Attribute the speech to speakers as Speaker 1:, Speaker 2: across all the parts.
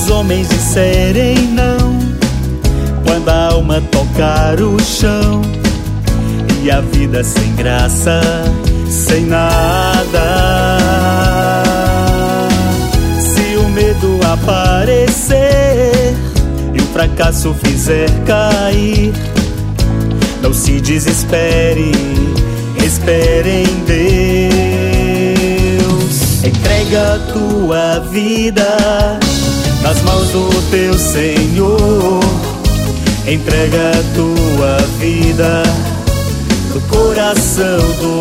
Speaker 1: os homens disserem não, quando a alma tocar o chão e a vida sem graça, sem nada. Se o medo aparecer e o fracasso fizer cair, não se desespere, espere em Deus. Entrega a tua vida nas mãos do teu Senhor. Entrega a tua vida no coração do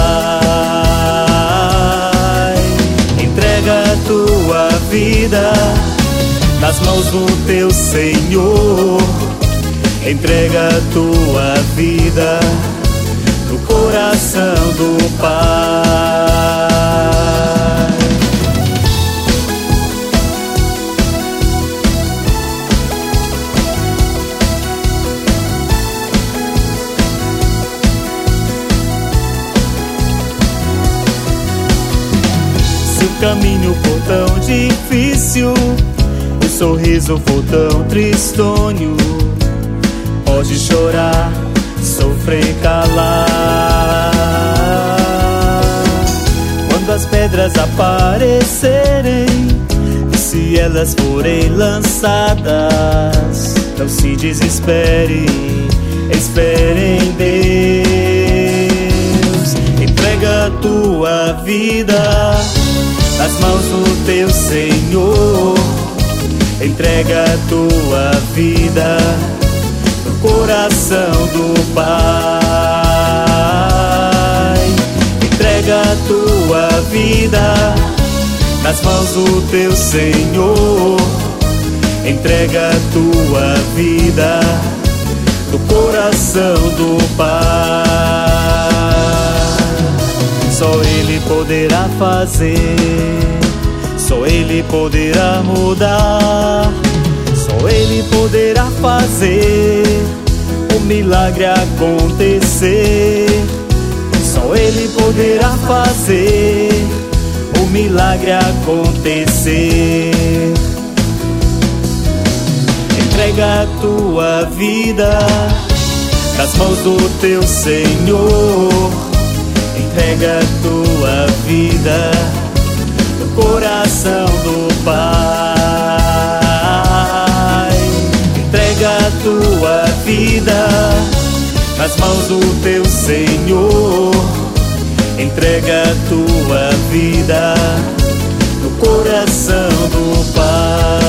Speaker 1: Pai. Entrega a tua vida nas mãos do teu Senhor. Entrega a tua vida no coração do Pai. Se o caminho for tão difícil, o sorriso for tão tristonho, pode chorar, sofrer, calar. Quando as pedras aparecerem, se elas forem lançadas, não se desespere, espere em Deus. Entrega a tua vida nas mãos do teu Senhor. Entrega a tua vida no coração do Pai. Entrega a tua vida nas mãos do teu Senhor. Entrega a tua vida no coração do Pai. Só Ele poderá fazer, só Ele poderá mudar, só Ele poderá fazer o milagre acontecer. Só Ele poderá fazer o milagre acontecer. Entrega a tua vida nas mãos do teu Senhor. Entrega a tua vida no coração do Pai. Entrega a tua vida nas mãos do teu Senhor. Entrega a tua vida no coração do Pai.